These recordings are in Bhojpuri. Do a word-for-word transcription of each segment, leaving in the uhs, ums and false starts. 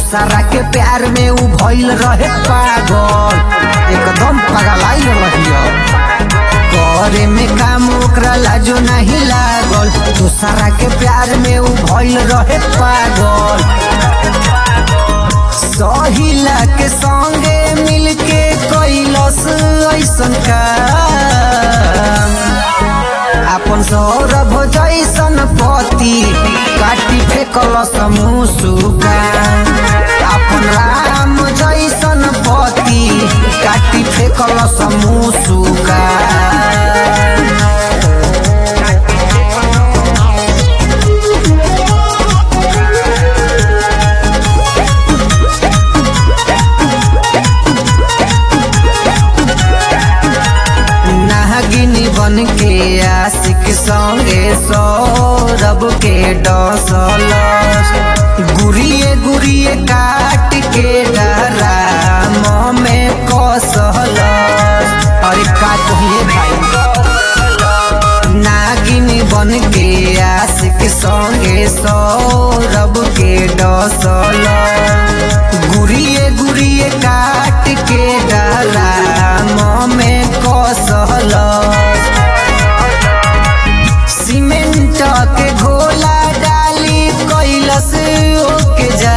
दूसरा के प्यार में उ भइल रहे पागल, एकदम पगलाई रहिया करे में काम ओकरा लाजो नहीं लागल। दूसरा के प्यार में उ भइल रहे पागल, सहिला के संगे मिलके कैलस ऐसन काम। अपन सौरभ जैसन पति काटी फेकलस मुसुका, अपन राम जैसन पति काटी फेकलस मुसुका। नागिनी बन के आशिक संगे सौरभ के डसलस, गुरिये गुरिये काट के डराम में कसलस। अरे का कहिए भाई, नागिनी बन के आशिक संगे सौरभ के डसलस, गुरिये गुरिये काट के डराम में कसलस। सीमेंट के घोला डाली कैलस ओके जा,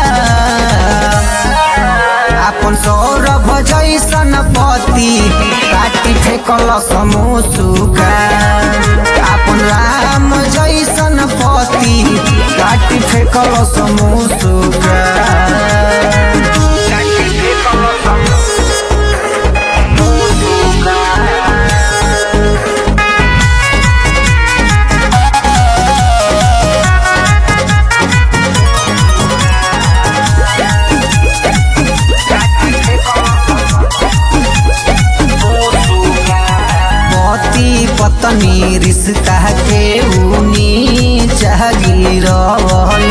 अपन सौरभ जैसन पति काटी फेकलस मुसुका, अपन राम जैसन पति काटी फेकलस मुसुका। पत्नी रिश्ता के ऊनी चाही रहल,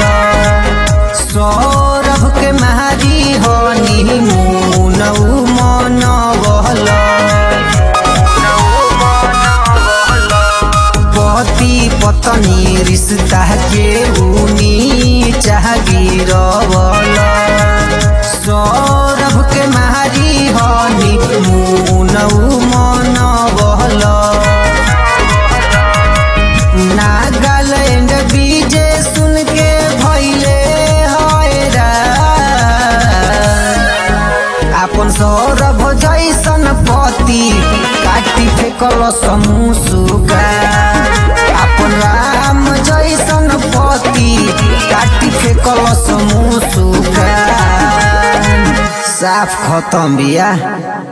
सौरभ के मारी हनी मुन मनवल। पति पत्नी रिश्ता के ऊनी चाही रहल, सौरभ के मारी हनी मुन मनवल। नागालैंड बीजे सुन के भइले हैरा, अपन सौरभ जैसन पति काटी फेकलस मुसुका, अपन राम जैसन पति काटी फेकलस मुसुका। साफ खत्म बिया।